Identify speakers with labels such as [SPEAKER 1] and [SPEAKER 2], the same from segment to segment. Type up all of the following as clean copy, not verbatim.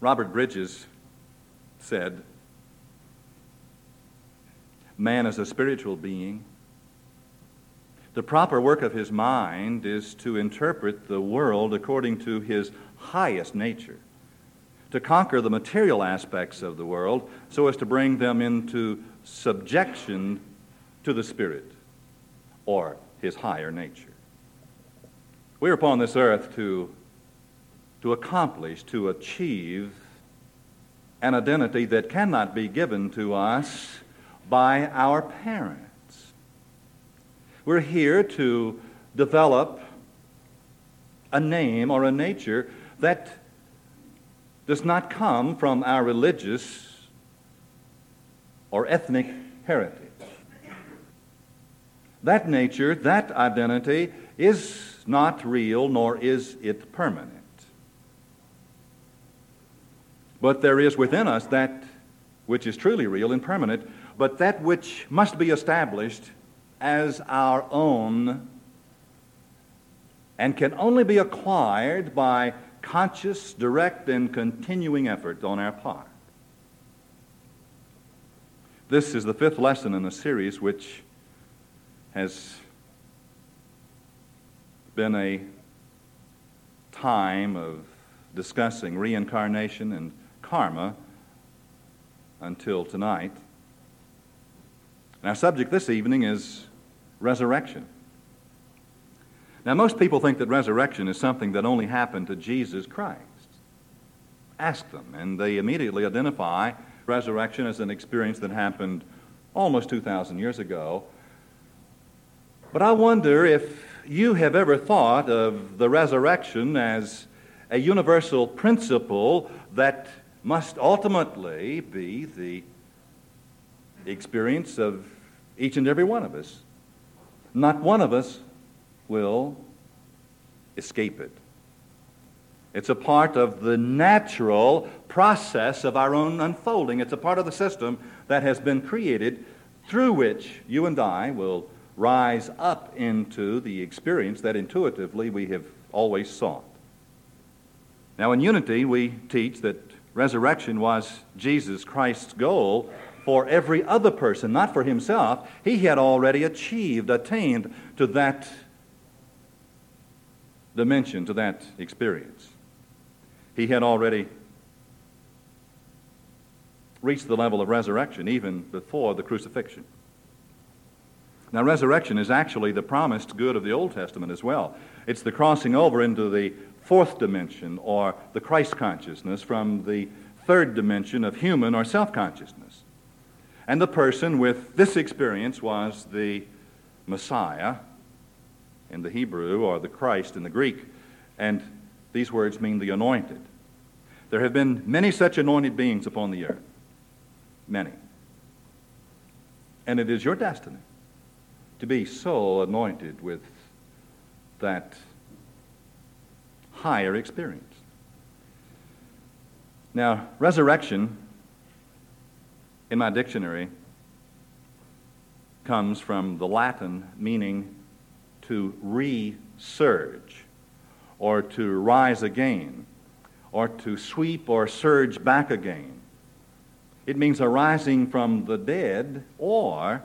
[SPEAKER 1] Robert Bridges said, "Man is a spiritual being. The proper work of his mind is to interpret the world according to his highest nature, to conquer the material aspects of the world so as to bring them into subjection to the Spirit, or his higher nature." We are upon this earth to accomplish, to achieve an identity that cannot be given to us by our parents. We're here to develop a name or a nature that does not come from our religious or ethnic heritage. That nature, that identity, is not real, nor is it permanent. But there is within us that which is truly real and permanent, but that which must be established as our own and can only be acquired by conscious, direct, and continuing effort on our part. This is the fifth lesson in a series which has been a time of discussing reincarnation and karma until tonight. And our subject this evening is resurrection. Now, most people think that resurrection is something that only happened to Jesus Christ. Ask them, and they immediately identify resurrection as an experience that happened almost 2,000 years ago. But I wonder if you have ever thought of the resurrection as a universal principle that must ultimately be the experience of each and every one of us. Not one of us will escape it. It's a part of the natural process of our own unfolding. It's a part of the system that has been created through which you and I will rise up into the experience that intuitively we have always sought. Now, in Unity, we teach that resurrection was Jesus Christ's goal for every other person, not for himself. He had already attained to that dimension, to that experience. He had already reached the level of resurrection even before the crucifixion. Now, resurrection is actually the promised good of the Old Testament as well. It's the crossing over into the fourth dimension, or the Christ consciousness, from the third dimension of human or self-consciousness. And the person with this experience was the Messiah in the Hebrew, or the Christ in the Greek. And these words mean the anointed. There have been many such anointed beings upon the earth. Many. And it is your destiny to be so anointed with that higher experience. Now, resurrection, in my dictionary, comes from the Latin meaning to resurge, or to rise again, or to sweep or surge back again. It means a rising from the dead or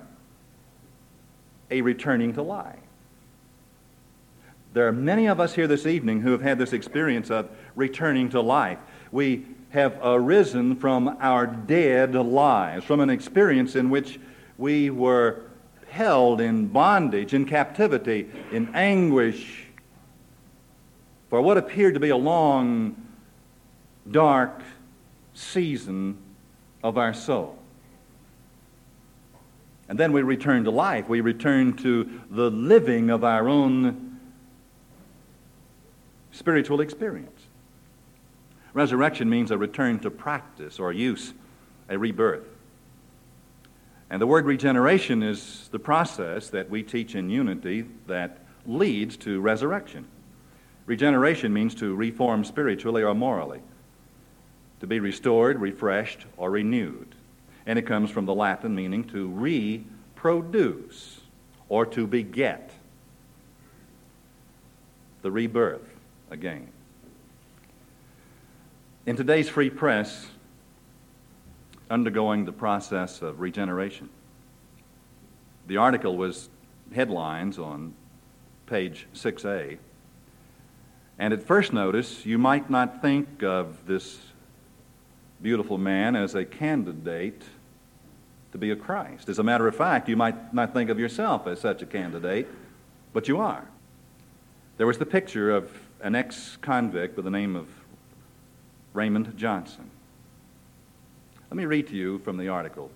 [SPEAKER 1] a returning to life. There are many of us here this evening who have had this experience of returning to life. We have arisen from our dead lives, from an experience in which we were held in bondage, in captivity, in anguish for what appeared to be a long, dark season of our soul. And then we return to life. We return to the living of our own spiritual experience. Resurrection means a return to practice or use, a rebirth. And the word regeneration is the process that we teach in Unity that leads to resurrection. Regeneration means to reform spiritually or morally, to be restored, refreshed, or renewed. And it comes from the Latin meaning to reproduce or to beget. The rebirth again. In today's free press, undergoing the process of regeneration, the article was headlines on page 6A. And at first notice, you might not think of this beautiful man as a candidate to be a Christ. As a matter of fact, you might not think of yourself as such a candidate, but you are. There was the picture of an ex-convict by the name of Raymond Johnson. Let me read to you from the article.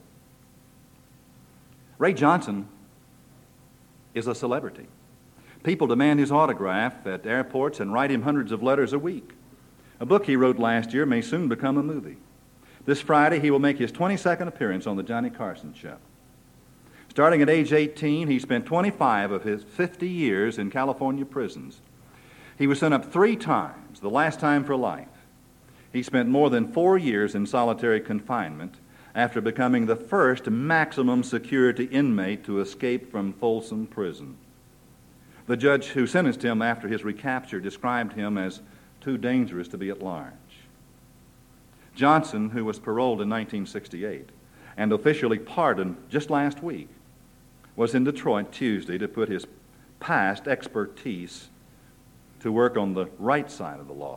[SPEAKER 1] Ray Johnson is a celebrity. People demand his autograph at airports and write him hundreds of letters a week. A book he wrote last year may soon become a movie. This Friday, he will make his 22nd appearance on the Johnny Carson Show. Starting at age 18, he spent 25 of his 50 years in California prisons. He was sent up 3 times, the last time for life. He spent more than 4 years in solitary confinement after becoming the first maximum security inmate to escape from Folsom Prison. The judge who sentenced him after his recapture described him as too dangerous to be at large. Johnson, who was paroled in 1968 and officially pardoned just last week, was in Detroit Tuesday to put his past expertise to work on the right side of the law.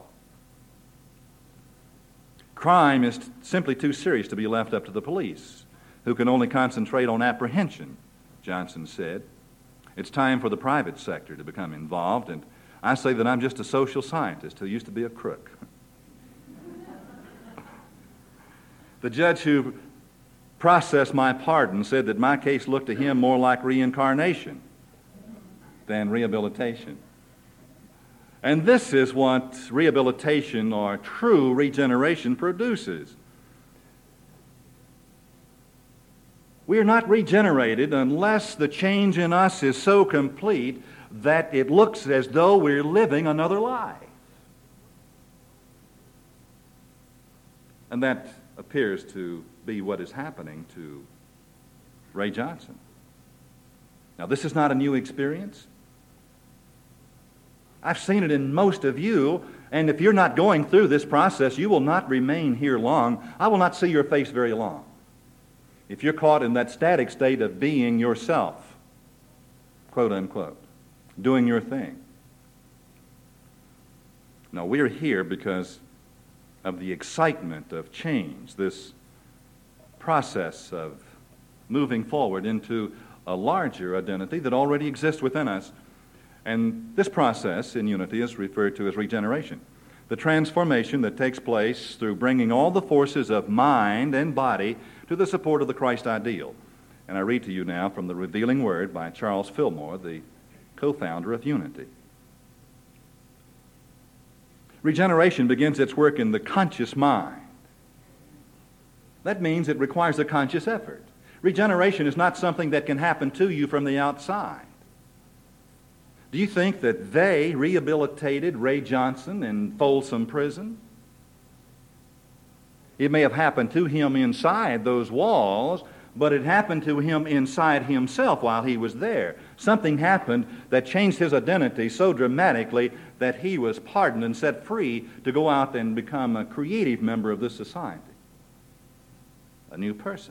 [SPEAKER 1] Crime is simply too serious to be left up to the police, who can only concentrate on apprehension, Johnson said. It's time for the private sector to become involved, and I say that I'm just a social scientist who used to be a crook. The judge who processed my pardon said that my case looked to him more like reincarnation than rehabilitation. And this is what rehabilitation or true regeneration produces. We are not regenerated unless the change in us is so complete that it looks as though we're living another life. And that appears to be what is happening to Ray Johnson. Now, this is not a new experience. I've seen it in most of you, and if you're not going through this process, you will not remain here long. I will not see your face very long if you're caught in that static state of being yourself, quote unquote, doing your thing. No, we're here because of the excitement of change, this process of moving forward into a larger identity that already exists within us. And this process in unity is referred to as regeneration, the transformation that takes place through bringing all the forces of mind and body to the support of the Christ ideal. And I read to you now from the Revealing Word by Charles Fillmore, the co-founder of Unity. Regeneration begins its work in the conscious mind. That means it requires a conscious effort. Regeneration is not something that can happen to you from the outside. Do you think that they rehabilitated Ray Johnson in Folsom Prison? It may have happened to him inside those walls, but it happened to him inside himself while he was there. Something happened that changed his identity so dramatically that he was pardoned and set free to go out and become a creative member of this society, a new person.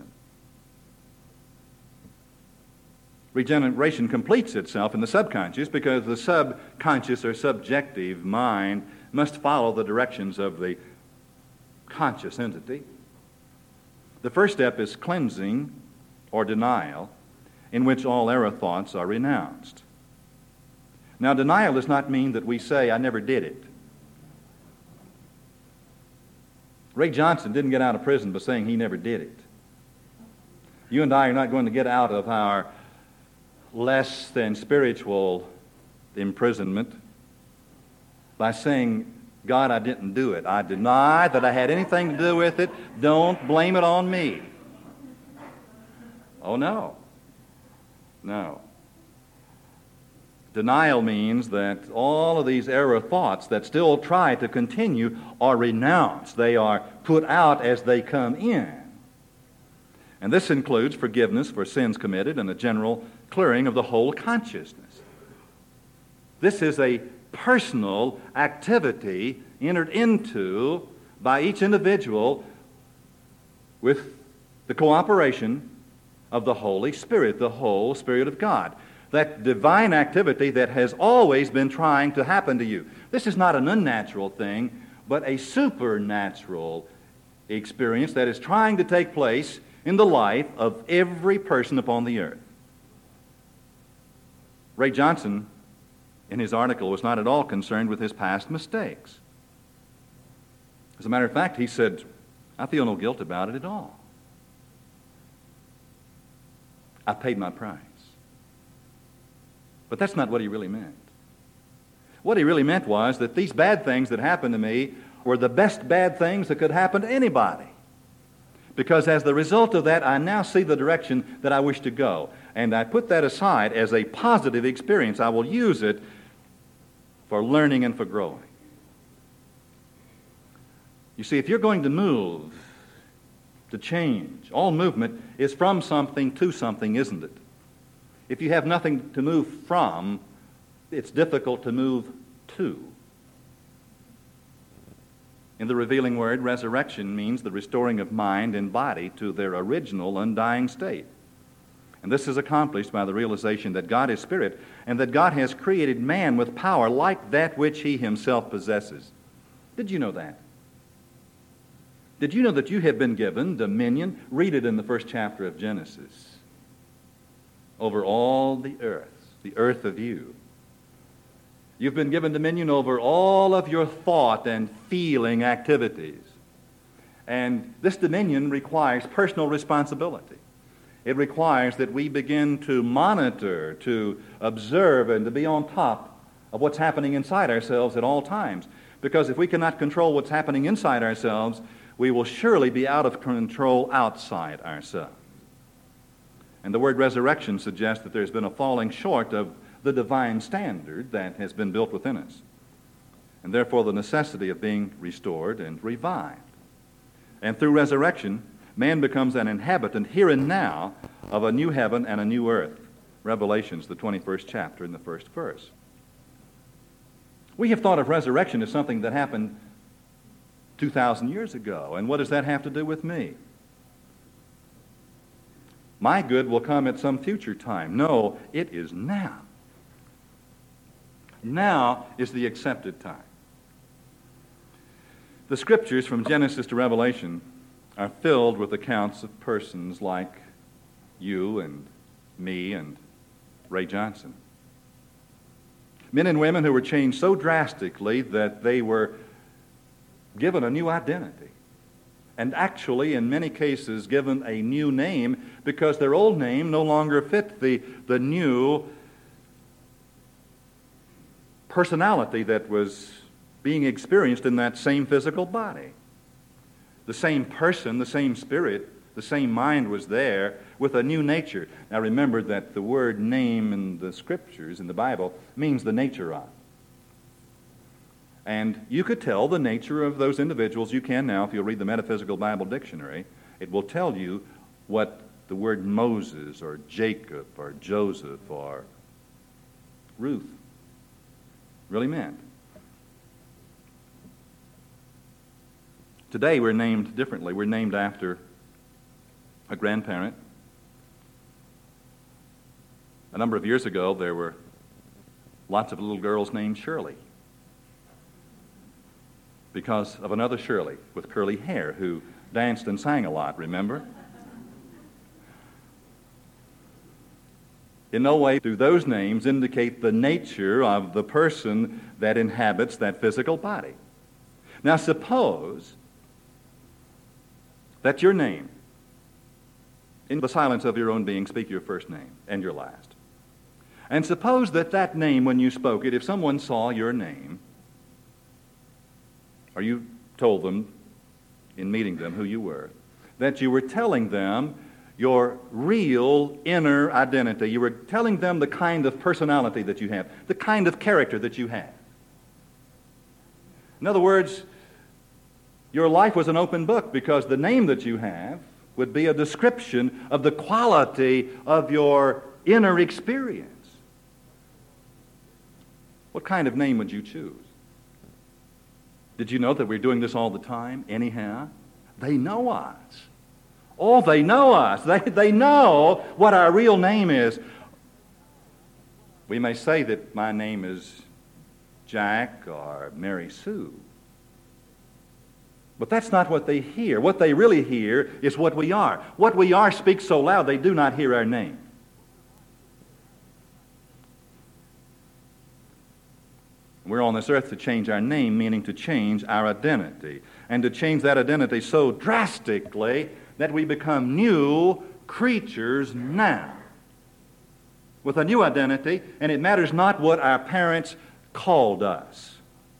[SPEAKER 1] Regeneration completes itself in the subconscious because the subconscious or subjective mind must follow the directions of the conscious entity. The first step is cleansing or denial, in which all error thoughts are renounced. Now, denial does not mean that we say, I never did it. Ray Johnson didn't get out of prison by saying he never did it. You and I are not going to get out of our less than spiritual imprisonment by saying, God, I didn't do it. I deny that I had anything to do with it. Don't blame it on me. Oh, no. No. Denial means that all of these error thoughts that still try to continue are renounced. They are put out as they come in. And this includes forgiveness for sins committed and a general clearing of the whole consciousness. This is a personal activity entered into by each individual with the cooperation of the Holy Spirit, the whole Spirit of God. That divine activity that has always been trying to happen to you. This is not an unnatural thing, but a supernatural experience that is trying to take place in the life of every person upon the earth. Ray Johnson, in his article, was not at all concerned with his past mistakes. As a matter of fact, he said, I feel no guilt about it at all. I paid my price. But that's not what he really meant. What he really meant was that these bad things that happened to me were the best bad things that could happen to anybody. Because as the result of that, I now see the direction that I wish to go. And I put that aside as a positive experience. I will use it for learning and for growing. You see, if you're going to move, to change, all movement is from something to something, isn't it? If you have nothing to move from, it's difficult to move to. In the revealing word, resurrection means the restoring of mind and body to their original undying state. And this is accomplished by the realization that God is spirit and that God has created man with power like that which he himself possesses. Did you know that? Did you know that you have been given dominion? Read it in the first chapter of Genesis. Over all the earth of you. You've been given dominion over all of your thought and feeling activities. And this dominion requires personal responsibility. It requires that we begin to monitor, to observe, and to be on top of what's happening inside ourselves at all times. Because if we cannot control what's happening inside ourselves, we will surely be out of control outside ourselves. And the word resurrection suggests that there's been a falling short of the divine standard that has been built within us, and therefore the necessity of being restored and revived. And through resurrection, man becomes an inhabitant here and now of a new heaven and a new earth. Revelations, the 21st chapter, in the first verse. We have thought of resurrection as something that happened 2,000 years ago, and what does that have to do with me? My good will come at some future time. No, it is now. Now is the accepted time. The scriptures from Genesis to Revelation are filled with accounts of persons like you and me and Ray Johnson. Men and women who were changed so drastically that they were given a new identity. And actually, in many cases, given a new name because their old name no longer fit the new personality that was being experienced in that same physical body. The same person, the same spirit, the same mind was there with a new nature. Now remember that the word name in the scriptures, in the Bible, means the nature of. And you could tell the nature of those individuals. You can now, if you'll read the Metaphysical Bible Dictionary. It will tell you what the word Moses or Jacob or Joseph or Ruth really meant. Today we're named differently. We're named after a grandparent. A number of years ago, there were lots of little girls named Shirley, because of another Shirley with curly hair who danced and sang a lot, remember? In no way do those names indicate the nature of the person that inhabits that physical body. Now suppose that your name, in the silence of your own being, speak your first name and your last. And suppose that that name, when you spoke it, if someone saw your name, or you told them in meeting them who you were, that you were telling them your real inner identity. You were telling them the kind of personality that you have, the kind of character that you have. In other words, your life was an open book because the name that you have would be a description of the quality of your inner experience. What kind of name would you choose? Did you know that we're doing this all the time anyhow? They know us. Oh, they know us. They know what our real name is. We may say that my name is Jack or Mary Sue. But that's not what they hear. What they really hear is what we are. What we are speaks so loud they do not hear our name. We're on this earth to change our name, meaning to change our identity. And to change that identity so drastically that we become new creatures now. With a new identity, and it matters not what our parents called us,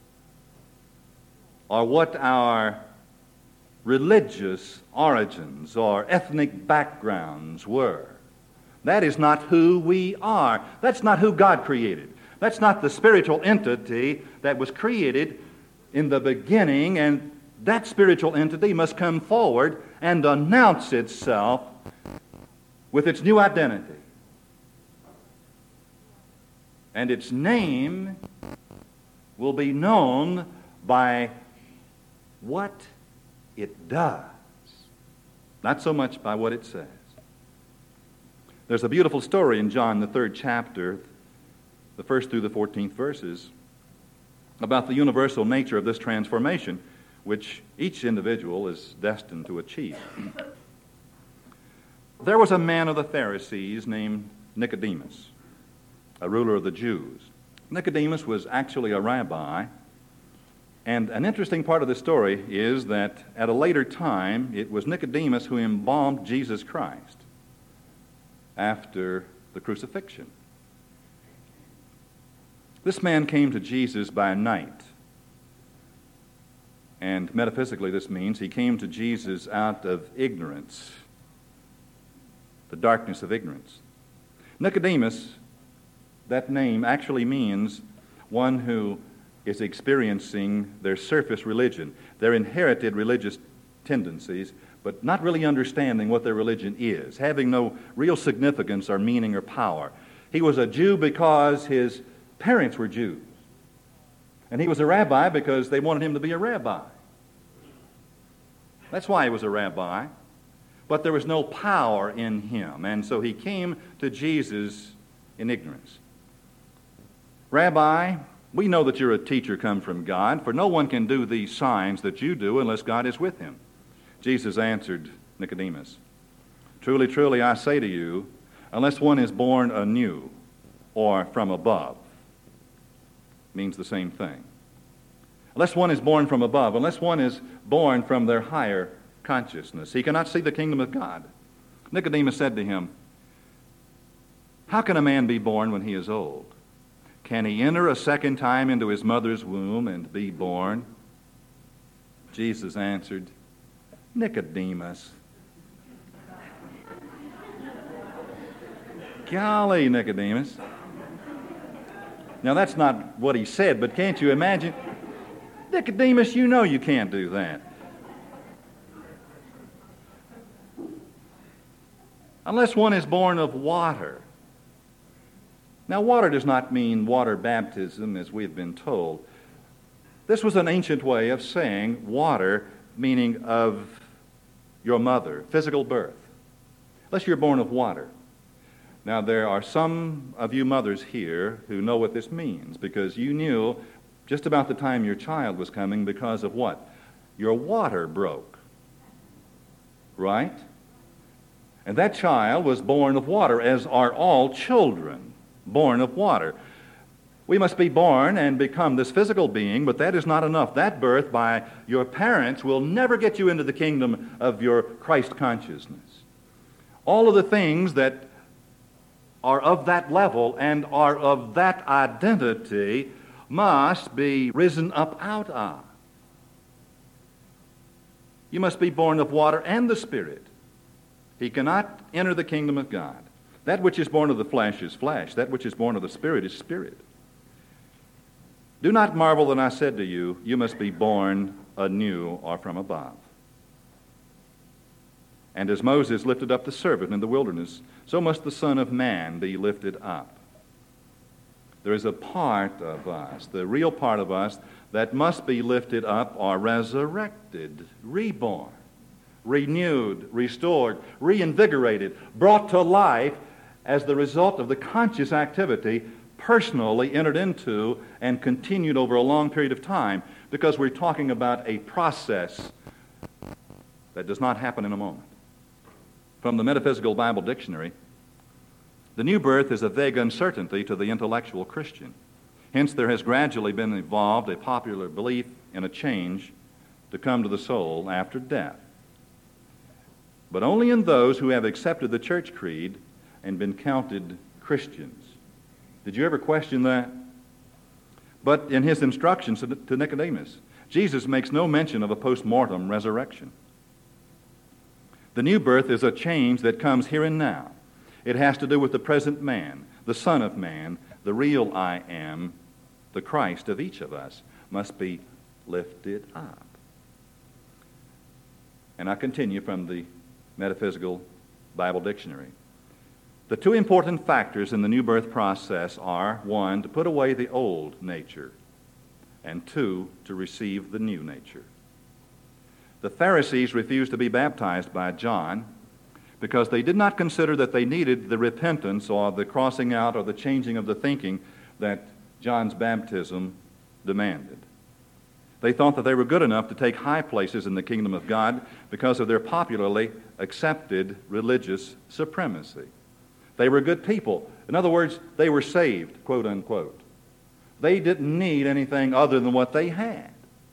[SPEAKER 1] or what our religious origins or ethnic backgrounds were. That is not who we are. That's not who God created. That's not the spiritual entity that was created in the beginning, and that spiritual entity must come forward and announce itself with its new identity. And its name will be known by what it does, not so much by what it says. There's a beautiful story in John, the 3rd chapter, the 1st through the 14th verses, about the universal nature of this transformation, which each individual is destined to achieve. There was a man of the Pharisees named Nicodemus, a ruler of the Jews. Nicodemus was actually a rabbi, and an interesting part of the story is that at a later time, it was Nicodemus who embalmed Jesus Christ after the crucifixion. This man came to Jesus by night. And metaphysically, this means he came to Jesus out of ignorance, the darkness of ignorance. Nicodemus, that name actually means one who is experiencing their surface religion, their inherited religious tendencies, but not really understanding what their religion is, having no real significance or meaning or power. He was a Jew because his parents were Jews. And he was a rabbi because they wanted him to be a rabbi. That's why he was a rabbi. But there was no power in him, and so he came to Jesus in ignorance. Rabbi, we know that you're a teacher come from God, for no one can do these signs that you do unless God is with him. Jesus answered Nicodemus, "Truly, truly, I say to you, unless one is born anew or from above," means the same thing. Unless one is born from above, unless one is born from their higher consciousness, he cannot see the kingdom of God. Nicodemus said to him, "How can a man be born when he is old? Can he enter a second time into his mother's womb and be born?" Jesus answered, "Nicodemus." Golly, Nicodemus. Now, that's not what he said, but can't you imagine? Nicodemus, you know you can't do that. Unless one is born of water. Now, water does not mean water baptism, as we have been told. This was an ancient way of saying water, meaning of your mother, physical birth. Unless you're born of water. Now, there are some of you mothers here who know what this means, because you knew just about the time your child was coming because of what? Your water broke. Right? And that child was born of water, as are all children born of water. We must be born and become this physical being, but that is not enough. That birth by your parents will never get you into the kingdom of your Christ consciousness. All of the things that are of that level and are of that identity must be risen up out of. You must be born of water and the Spirit. He cannot enter the kingdom of God. That which is born of the flesh is flesh. That which is born of the Spirit is spirit. Do not marvel that I said to you, you must be born anew or from above. And as Moses lifted up the serpent in the wilderness, so must the Son of Man be lifted up, There is a part of us, the real part of us, that must be lifted up or resurrected, reborn, renewed, restored, reinvigorated, brought to life as the result of the conscious activity personally entered into and continued over a long period of time, because we're talking about a process that does not happen in a moment. From the Metaphysical Bible Dictionary, the new birth is a vague uncertainty to the intellectual Christian. Hence, there has gradually been evolved a popular belief in a change to come to the soul after death. But only in those who have accepted the church creed and been counted Christians. Did you ever question that? But in his instructions to Nicodemus, Jesus makes no mention of a post-mortem resurrection. The new birth is a change that comes here and now. It has to do with the present man, the Son of Man, the real I am, the Christ of each of us, must be lifted up. And I continue from the Metaphysical Bible Dictionary. The two important factors in the new birth process are, one, to put away the old nature, and two, to receive the new nature. The Pharisees refused to be baptized by John because they did not consider that they needed the repentance or the crossing out or the changing of the thinking that John's baptism demanded. They thought that they were good enough to take high places in the kingdom of God because of their popularly accepted religious supremacy. They were good people. In other words, they were saved, quote unquote. They didn't need anything other than what they had.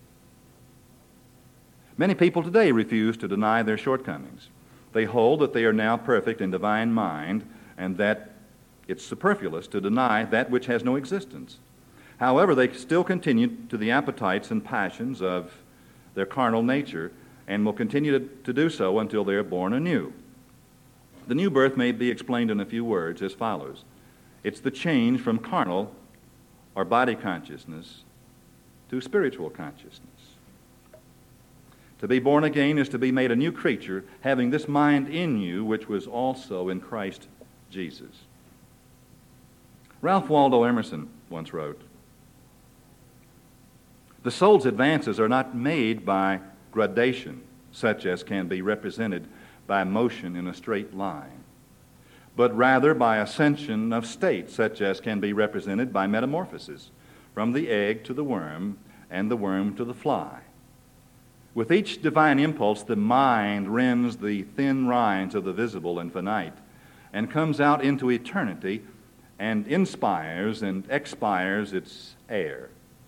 [SPEAKER 1] Many people today refuse to deny their shortcomings. They hold that they are now perfect in divine mind and that it's superfluous to deny that which has no existence. However, they still continue to the appetites and passions of their carnal nature and will continue to do so until they are born anew. The new birth may be explained in a few words as follows. It's the change from carnal or body consciousness to spiritual consciousness. To be born again is to be made a new creature, having this mind in you, which was also in Christ Jesus. Ralph Waldo Emerson once wrote, "The soul's advances are not made by gradation, such as can be represented by motion in a straight line, but rather by ascension of state, such as can be represented by metamorphosis, from the egg to the worm, and the worm to the fly. With each divine impulse, the mind rends the thin rinds of the visible and finite, and comes out into eternity, and inspires and expires its air."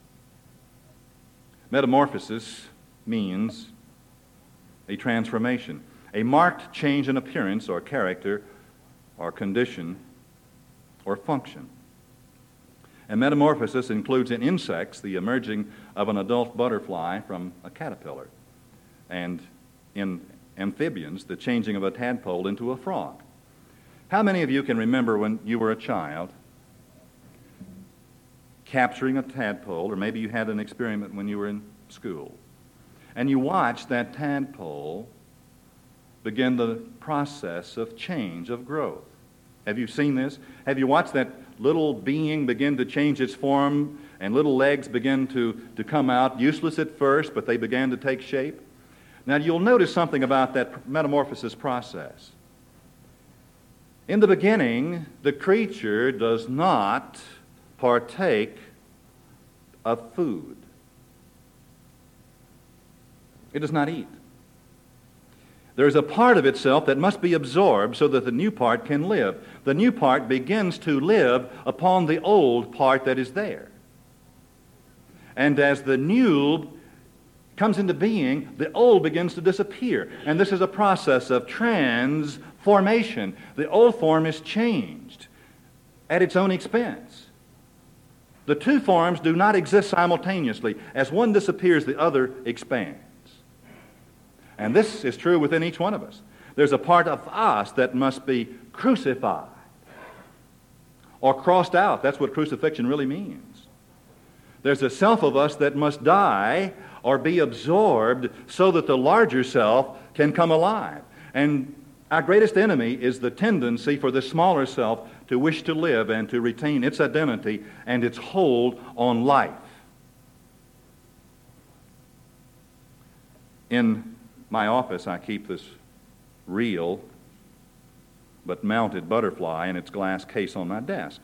[SPEAKER 1] Metamorphosis means a transformation, a marked change in appearance or character or condition or function. And metamorphosis includes in insects the emerging of an adult butterfly from a caterpillar, and in amphibians the changing of a tadpole into a frog. How many of you can remember when you were a child capturing a tadpole, or maybe you had an experiment when you were in school, and you watched that tadpole begin the process of change, of growth? Have you seen this? Have you watched that little being begin to change its form and little legs begin to come out, useless at first, but they began to take shape? Now you'll notice something about that metamorphosis process. In the beginning, the creature does not partake of food. It does not eat. There is a part of itself that must be absorbed so that the new part can live. The new part begins to live upon the old part that is there. And as the new comes into being, the old begins to disappear. And this is a process of transformation. The old form is changed at its own expense. The two forms do not exist simultaneously. As one disappears, the other expands. And this is true within each one of us. There's a part of us that must be crucified or crossed out. That's what crucifixion really means. There's a self of us that must die or be absorbed so that the larger self can come alive. And our greatest enemy is the tendency for the smaller self to wish to live and to retain its identity and its hold on life. In my office, I keep this real but mounted butterfly in its glass case on my desk.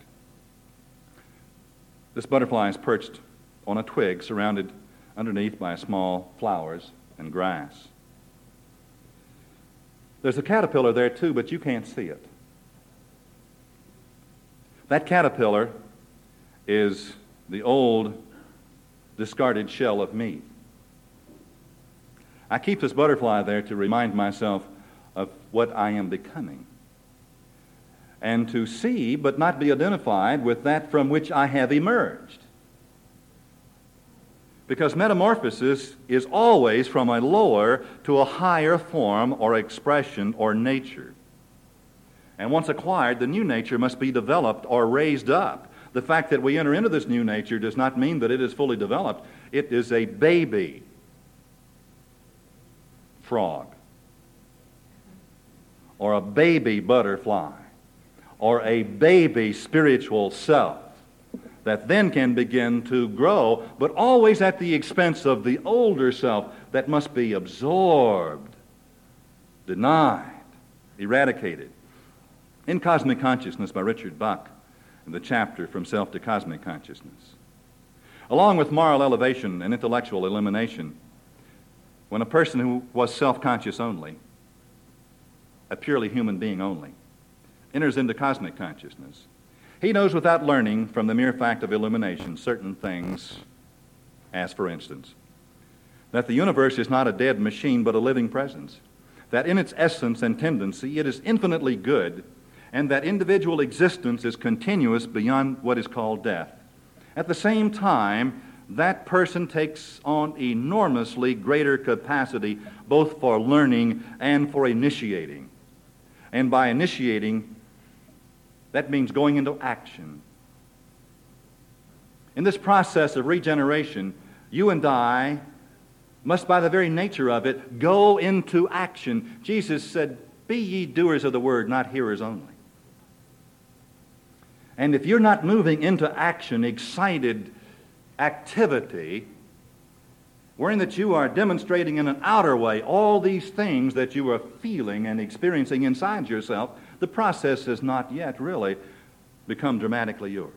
[SPEAKER 1] This butterfly is perched on a twig surrounded underneath by small flowers and grass. There's a caterpillar there too, but you can't see it. That caterpillar is the old discarded shell of me. I keep this butterfly there to remind myself of what I am becoming, and to see but not be identified with that from which I have emerged. Because metamorphosis is always from a lower to a higher form or expression or nature. And once acquired, the new nature must be developed or raised up. The fact that we enter into this new nature does not mean that it is fully developed. It is a baby frog, or a baby butterfly, or a baby spiritual self that then can begin to grow, but always at the expense of the older self that must be absorbed, denied, eradicated. In Cosmic Consciousness by Richard Bach, in the chapter From Self to Cosmic Consciousness, along with moral elevation and intellectual elimination, when a person who was self-conscious only, a purely human being only, enters into cosmic consciousness, he knows without learning from the mere fact of illumination certain things, as for instance, that the universe is not a dead machine but a living presence, that in its essence and tendency it is infinitely good, and that individual existence is continuous beyond what is called death. At the same time, that person takes on enormously greater capacity both for learning and for initiating. And by initiating, that means going into action. In this process of regeneration, you and I must, by the very nature of it, go into action. Jesus said, "Be ye doers of the word, not hearers only." And if you're not moving into action, excited activity, wherein that you are demonstrating in an outer way all these things that you are feeling and experiencing inside yourself, the process has not yet really become dramatically yours.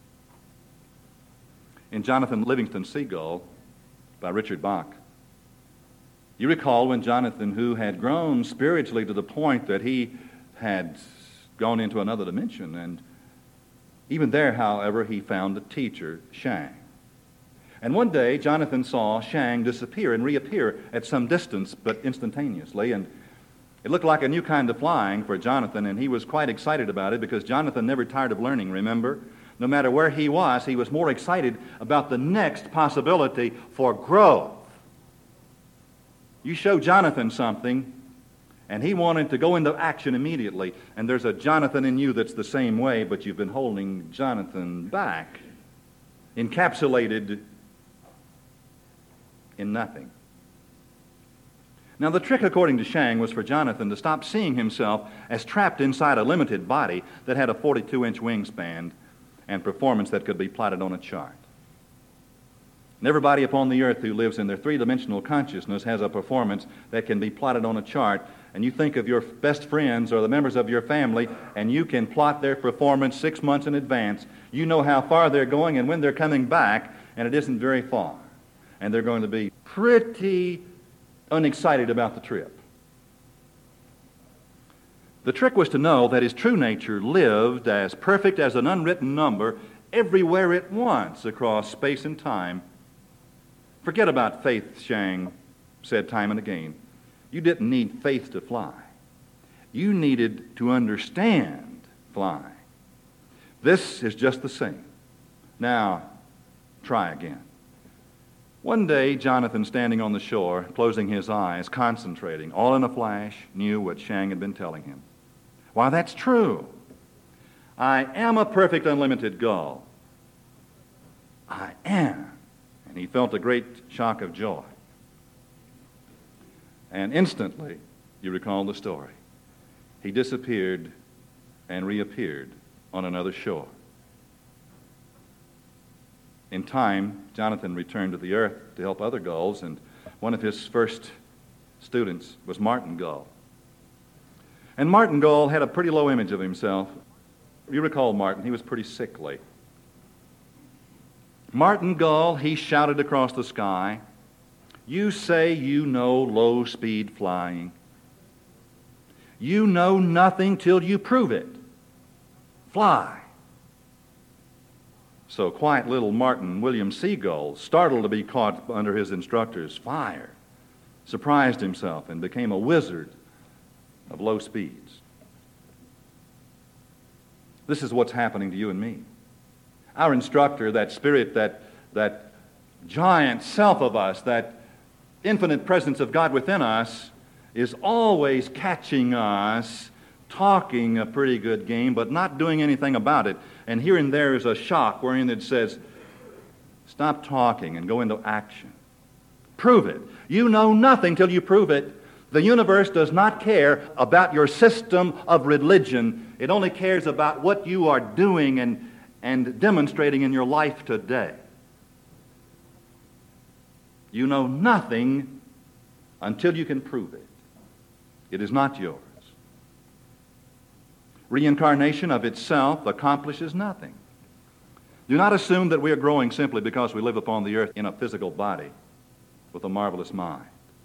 [SPEAKER 1] In Jonathan Livingston Seagull by Richard Bach, you recall when Jonathan, who had grown spiritually to the point that he had gone into another dimension, and even there, however, he found a teacher, Shang. And one day, Jonathan saw Shang disappear and reappear at some distance, but instantaneously. And it looked like a new kind of flying for Jonathan, and he was quite excited about it because Jonathan never tired of learning, remember? No matter where he was more excited about the next possibility for growth. You show Jonathan something, and he wanted to go into action immediately. And there's a Jonathan in you that's the same way, but you've been holding Jonathan back, encapsulated in nothing. Now, the trick, according to Shang, was for Jonathan to stop seeing himself as trapped inside a limited body that had a 42-inch wingspan and performance that could be plotted on a chart. And everybody upon the earth who lives in their three-dimensional consciousness has a performance that can be plotted on a chart. And you think of your best friends or the members of your family, and you can plot their performance 6 months in advance. You know how far they're going and when they're coming back, and it isn't very far. And they're going to be pretty unexcited about the trip. The trick was to know that his true nature lived as perfect as an unwritten number everywhere at once across space and time. Forget about faith, Shang said time and again. You didn't need faith to fly. You needed to understand flying. This is just the same. Now, try again. One day, Jonathan, standing on the shore, closing his eyes, concentrating, all in a flash, knew what Shang had been telling him. Why, that's true. I am a perfect unlimited gull. I am. And he felt a great shock of joy. And instantly, you recall the story, he disappeared and reappeared on another shore. In time, Jonathan returned to the earth to help other gulls, and one of his first students was Martin Gull. And Martin Gull had a pretty low image of himself. You recall Martin, he was pretty sickly. Martin Gull, he shouted across the sky, "You say you know low-speed flying. You know nothing till you prove it. Fly." So quiet little Martin William Seagull, startled to be caught under his instructor's fire, surprised himself and became a wizard of low speeds. This is what's happening to you and me. Our instructor, that spirit, that giant self of us, that infinite presence of God within us, is always catching us talking a pretty good game, but not doing anything about it. And here and there is a shock wherein it says, stop talking and go into action. Prove it. You know nothing till you prove it. The universe does not care about your system of religion. It only cares about what you are doing and demonstrating in your life today. You know nothing until you can prove it. It is not yours. Reincarnation of itself accomplishes nothing. Do not assume that we are growing simply because we live upon the earth in a physical body with a marvelous mind,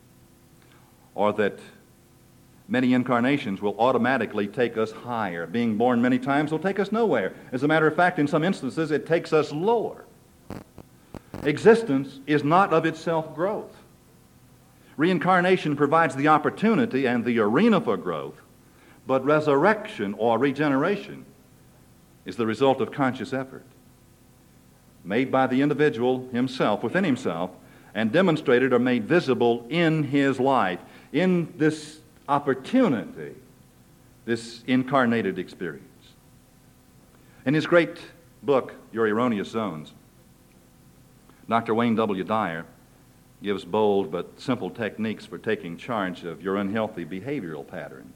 [SPEAKER 1] or that many incarnations will automatically take us higher. Being born many times will take us nowhere. As a matter of fact, in some instances, it takes us lower. Existence is not of itself growth. Reincarnation provides the opportunity and the arena for growth, but resurrection or regeneration is the result of conscious effort made by the individual himself, within himself, and demonstrated or made visible in his life, in this opportunity, this incarnated experience. In his great book, Your Erroneous Zones, Dr. Wayne W. Dyer gives bold but simple techniques for taking charge of your unhealthy behavioral patterns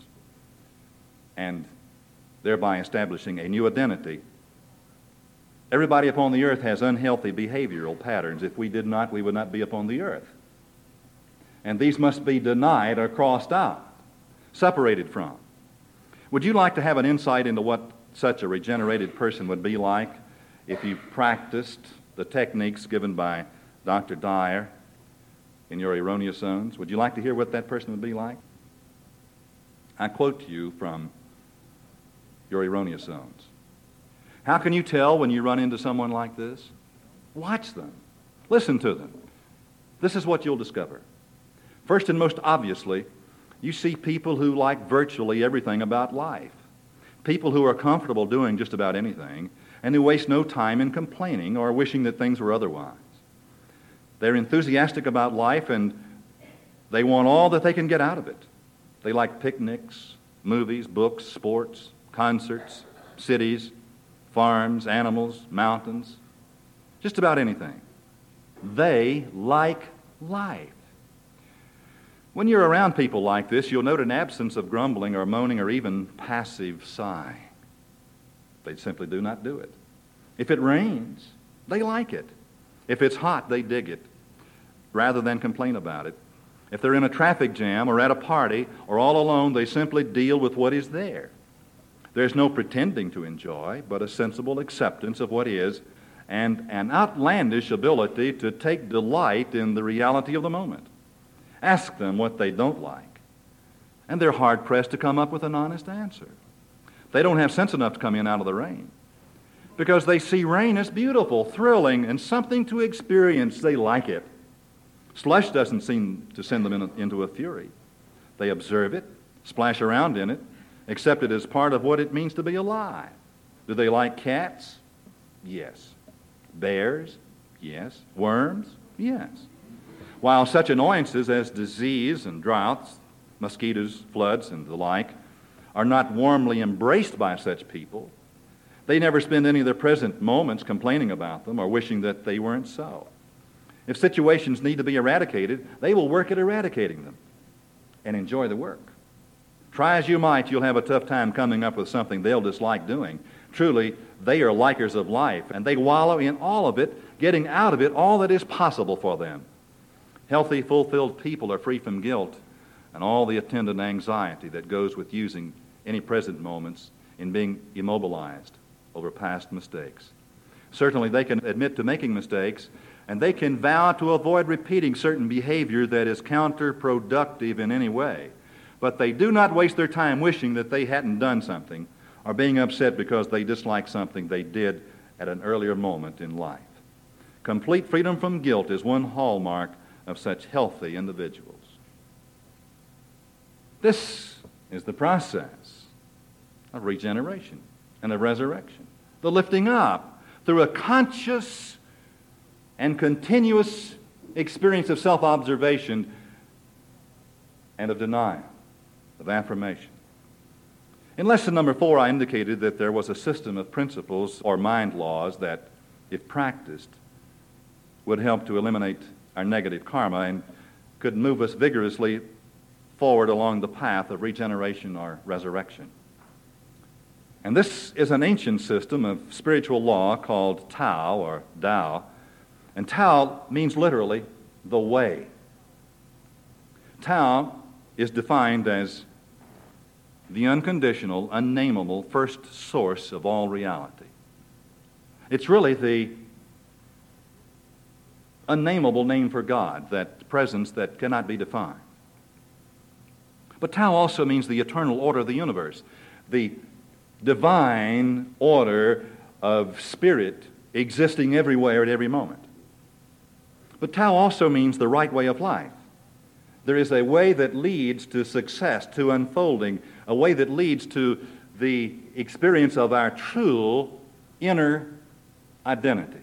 [SPEAKER 1] and thereby establishing a new identity. Everybody upon the earth has unhealthy behavioral patterns. If we did not, we would not be upon the earth. And these must be denied or crossed out, separated from. Would you like to have an insight into what such a regenerated person would be like if you practiced the techniques given by Dr. Dyer in Your Erroneous Zones? Would you like to hear what that person would be like? I quote to you from Your Erroneous Zones. How can you tell when you run into someone like this? Watch them. Listen to them. This is what you'll discover. First and most obviously, you see people who like virtually everything about life. People who are comfortable doing just about anything and who waste no time in complaining or wishing that things were otherwise. They're enthusiastic about life and they want all that they can get out of it. They like picnics, movies, books, sports, concerts, cities, farms, animals, mountains, just about anything. They like life. When you're around people like this, you'll note an absence of grumbling or moaning or even passive sighing. They simply do not do it. If it rains, they like it. If it's hot, they dig it, rather than complain about it. If they're in a traffic jam or at a party or all alone, they simply deal with what is there. There's no pretending to enjoy, but a sensible acceptance of what is and an outlandish ability to take delight in the reality of the moment. Ask them what they don't like, and they're hard-pressed to come up with an honest answer. They don't have sense enough to come in out of the rain because they see rain as beautiful, thrilling, and something to experience. They like it. Slush doesn't seem to send them into a fury. They observe it, splash around in it, accept it as part of what it means to be alive. Do they like cats? Yes. Bears? Yes. Worms? Yes. While such annoyances as disease and droughts, mosquitoes, floods, and the like are not warmly embraced by such people, they never spend any of their present moments complaining about them or wishing that they weren't so. If situations need to be eradicated, they will work at eradicating them and enjoy the work. Try as you might, you'll have a tough time coming up with something they'll dislike doing. Truly, they are likers of life, and they wallow in all of it, getting out of it all that is possible for them. Healthy, fulfilled people are free from guilt and all the attendant anxiety that goes with using any present moments in being immobilized over past mistakes. Certainly, they can admit to making mistakes, and they can vow to avoid repeating certain behavior that is counterproductive in any way. But they do not waste their time wishing that they hadn't done something or being upset because they dislike something they did at an earlier moment in life. Complete freedom from guilt is one hallmark of such healthy individuals. This is the process of regeneration and of resurrection. The lifting up through a conscious and continuous experience of self-observation and of denial, of affirmation. In lesson number 4, I indicated that there was a system of principles or mind laws that, if practiced, would help to eliminate our negative karma and could move us vigorously forward along the path of regeneration or resurrection. And this is an ancient system of spiritual law called Tao or Tao. And Tao means literally the way. Tao is defined as the unconditional, unnameable first source of all reality. It's really the unnameable name for God, that presence that cannot be defined. But Tao also means the eternal order of the universe, the divine order of spirit existing everywhere at every moment. But Tao also means the right way of life. There is a way that leads to success, to unfolding, a way that leads to the experience of our true inner identity.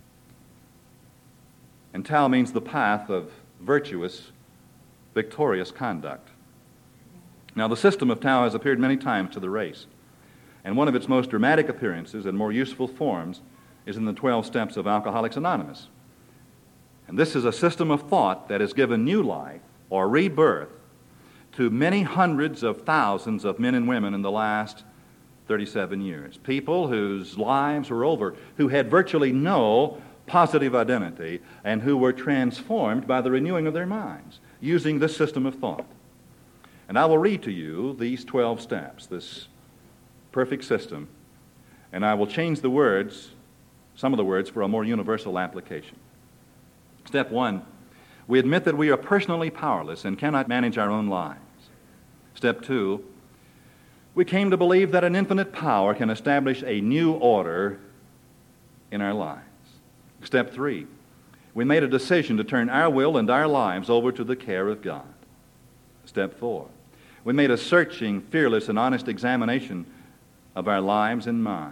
[SPEAKER 1] And Tao means the path of virtuous, victorious conduct. Now, the system of Tao has appeared many times to the race, and one of its most dramatic appearances and more useful forms is in the 12 Steps of Alcoholics Anonymous. And this is a system of thought that has given new life or rebirth to many hundreds of thousands of men and women in the last 37 years. People whose lives were over, who had virtually no positive identity, and who were transformed by the renewing of their minds using this system of thought. And I will read to you these 12 steps, this perfect system, and I will change the words, some of the words, for a more universal application. Step 1, we admit that we are personally powerless and cannot manage our own lives. Step 2, we came to believe that an infinite power can establish a new order in our lives. Step 3, we made a decision to turn our will and our lives over to the care of God. Step 4, we made a searching, fearless, and honest examination of our lives and minds.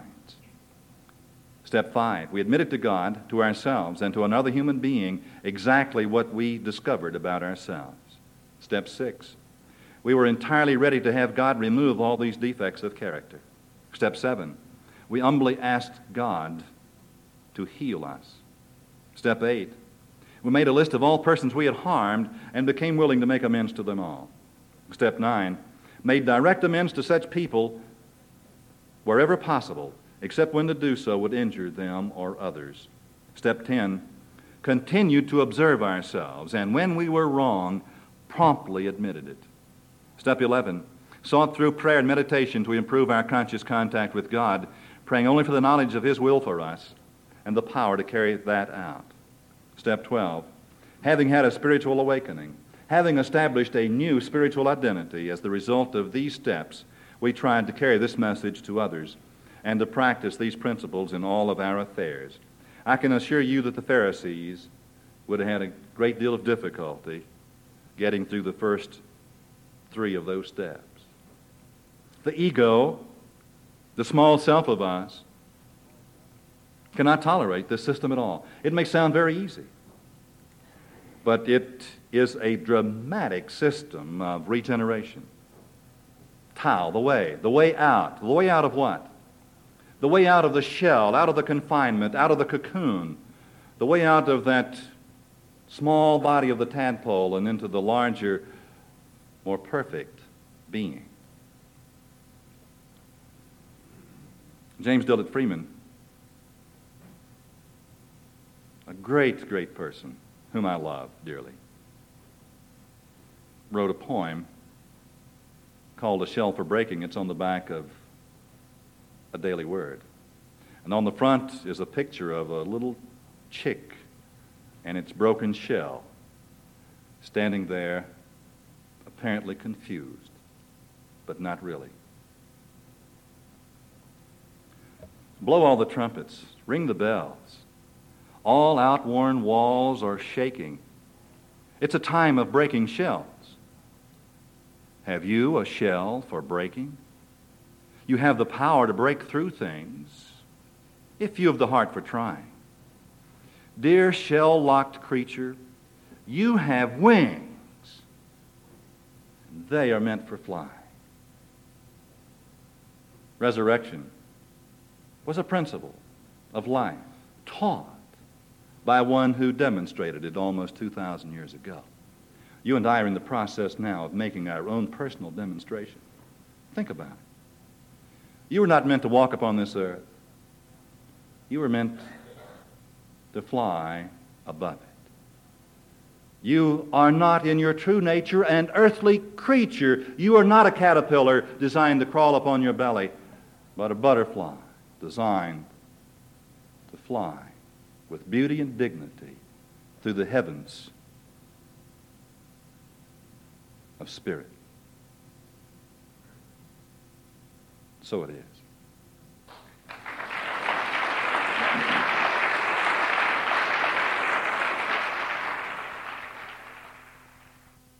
[SPEAKER 1] Step 5, we admitted to God, to ourselves, and to another human being exactly what we discovered about ourselves. Step 6, we were entirely ready to have God remove all these defects of character. Step 7, we humbly asked God to heal us. Step 8, we made a list of all persons we had harmed and became willing to make amends to them all. Step 9, made direct amends to such people wherever possible, except when to do so would injure them or others. Step 10, continued to observe ourselves, and when we were wrong, promptly admitted it. Step 11, sought through prayer and meditation to improve our conscious contact with God, praying only for the knowledge of His will for us and the power to carry that out. Step 12, having had a spiritual awakening, having established a new spiritual identity as the result of these steps, we tried to carry this message to others and to practice these principles in all of our affairs. I can assure you that the Pharisees would have had a great deal of difficulty getting through the first 3 of those steps. The ego, the small self of us, cannot tolerate this system at all. It may sound very easy, but it is a dramatic system of regeneration. Tao, the way out. The way out of what? The way out of the shell, out of the confinement, out of the cocoon. The way out of that small body of the tadpole and into the larger, more perfect being. James Dillard Freeman, a great, great person whom I love dearly, wrote a poem called A Shell for Breaking. It's on the back of a Daily Word. And on the front is a picture of a little chick and its broken shell standing there, apparently confused, but not really. Blow all the trumpets, ring the bells. All outworn walls are shaking. It's a time of breaking shells. Have you a shell for breaking? You have the power to break through things if you have the heart for trying. Dear shell-locked creature, you have wings. They are meant for flying. Resurrection was a principle of life taught by one who demonstrated it almost 2,000 years ago. You and I are in the process now of making our own personal demonstration. Think about it. You were not meant to walk upon this earth. You were meant to fly above it. You are not in your true nature an earthly creature. You are not a caterpillar designed to crawl upon your belly, but a butterfly designed to fly with beauty and dignity through the heavens of spirit. So it is.